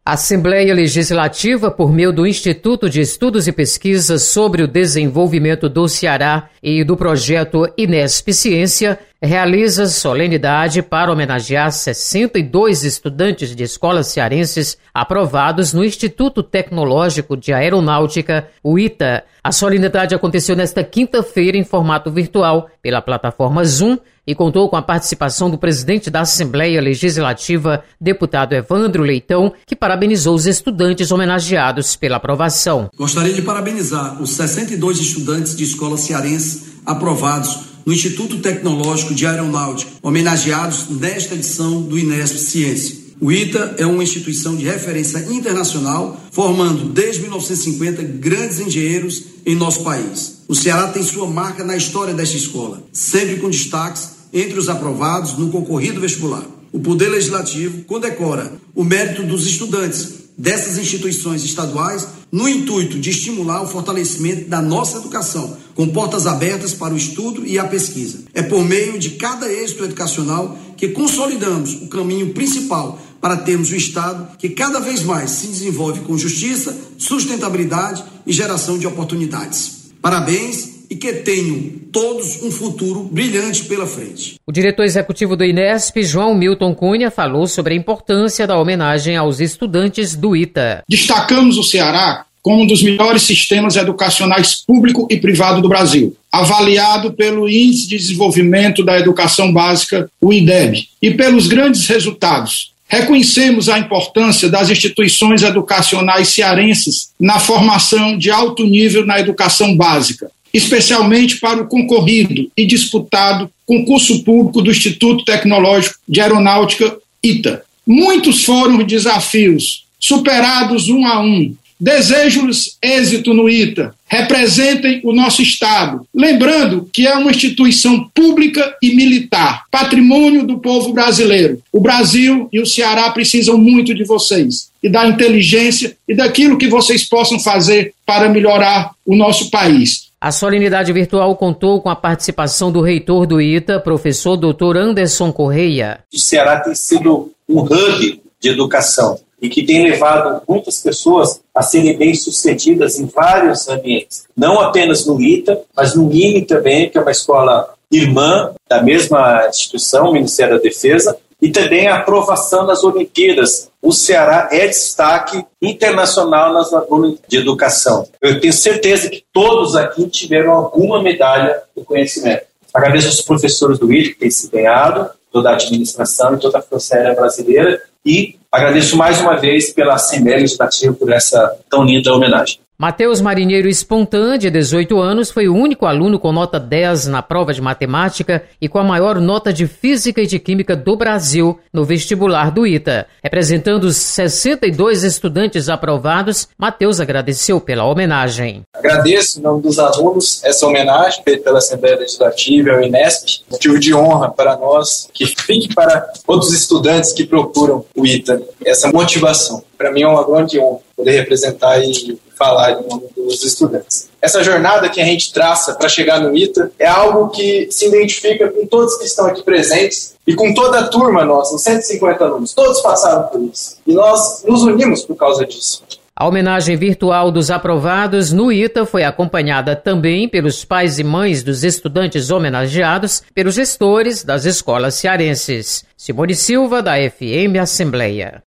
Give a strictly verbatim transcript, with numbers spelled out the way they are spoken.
A Assembleia Legislativa, por meio do Instituto de Estudos e Pesquisas sobre o Desenvolvimento do Ceará e do projeto Inesp Ciência, realiza solenidade para homenagear sessenta e dois estudantes de escolas cearenses aprovados no Instituto Tecnológico de Aeronáutica, o ITA. A solenidade aconteceu nesta quinta-feira em formato virtual pela plataforma Zoom e contou com a participação do presidente da Assembleia Legislativa, deputado Evandro Leitão, que parabenizou os estudantes homenageados pela aprovação. Gostaria de parabenizar os sessenta e dois estudantes de escolas cearenses aprovados no Instituto Tecnológico de Aeronáutica, homenageados nesta edição do Inesp Ciência. O ITA é uma instituição de referência internacional, formando desde mil novecentos e cinquenta grandes engenheiros em nosso país. O Ceará tem sua marca na história desta escola, sempre com destaques entre os aprovados no concorrido vestibular. O Poder Legislativo condecora o mérito dos estudantes dessas instituições estaduais no intuito de estimular o fortalecimento da nossa educação, com portas abertas para o estudo e a pesquisa. É por meio de cada êxito educacional que consolidamos o caminho principal para termos um Estado que cada vez mais se desenvolve com justiça, sustentabilidade e geração de oportunidades. Parabéns e que tenham todos um futuro brilhante pela frente. O diretor executivo do Inesp, João Milton Cunha, falou sobre a importância da homenagem aos estudantes do ITA. Destacamos o Ceará como um dos melhores sistemas educacionais público e privado do Brasil, avaliado pelo Índice de Desenvolvimento da Educação Básica, o IDEB, e pelos grandes resultados. Reconhecemos a importância das instituições educacionais cearenses na formação de alto nível na educação básica, especialmente para o concorrido e disputado concurso público do Instituto Tecnológico de Aeronáutica, ITA. Muitos foram os desafios, superados um a um. Desejo-lhes êxito no ITA, representem o nosso Estado, lembrando que é uma instituição pública e militar, patrimônio do povo brasileiro. O Brasil e o Ceará precisam muito de vocês, e da inteligência e daquilo que vocês possam fazer para melhorar o nosso país. A solenidade virtual contou com a participação do reitor do ITA, professor doutor Anderson Correia. O Ceará tem sido um hub de educação e que tem levado muitas pessoas a serem bem-sucedidas em vários ambientes. Não apenas no ITA, mas no I M E também, que é uma escola irmã da mesma instituição, o Ministério da Defesa, e também a aprovação nas Olimpíadas. O Ceará é destaque internacional nas Olimpíadas de educação. Eu tenho certeza que todos aqui tiveram alguma medalha do conhecimento. Agradeço aos professores do ITA que têm se empenhado, toda a administração e toda a Força Aérea Brasileira, e agradeço mais uma vez pela Assembleia Legislativa por essa tão linda homenagem. Matheus Marinheiro Espontan, de dezoito anos, foi o único aluno com nota dez na prova de matemática e com a maior nota de física e de química do Brasil no vestibular do ITA. Representando os sessenta e dois estudantes aprovados, Matheus agradeceu pela homenagem. Agradeço, em nome dos alunos, essa homenagem feita pela Assembleia Legislativa e ao Inesp, motivo de honra para nós, que fique para outros estudantes que procuram o ITA. Essa motivação, para mim é uma grande honra poder representar e falar em nome dos estudantes. Essa jornada que a gente traça para chegar no ITA é algo que se identifica com todos que estão aqui presentes e com toda a turma nossa, os cento e cinquenta alunos. Todos passaram por isso. E nós nos unimos por causa disso. A homenagem virtual dos aprovados no ITA foi acompanhada também pelos pais e mães dos estudantes homenageados, pelos gestores das escolas cearenses. Simone Silva, da F M Assembleia.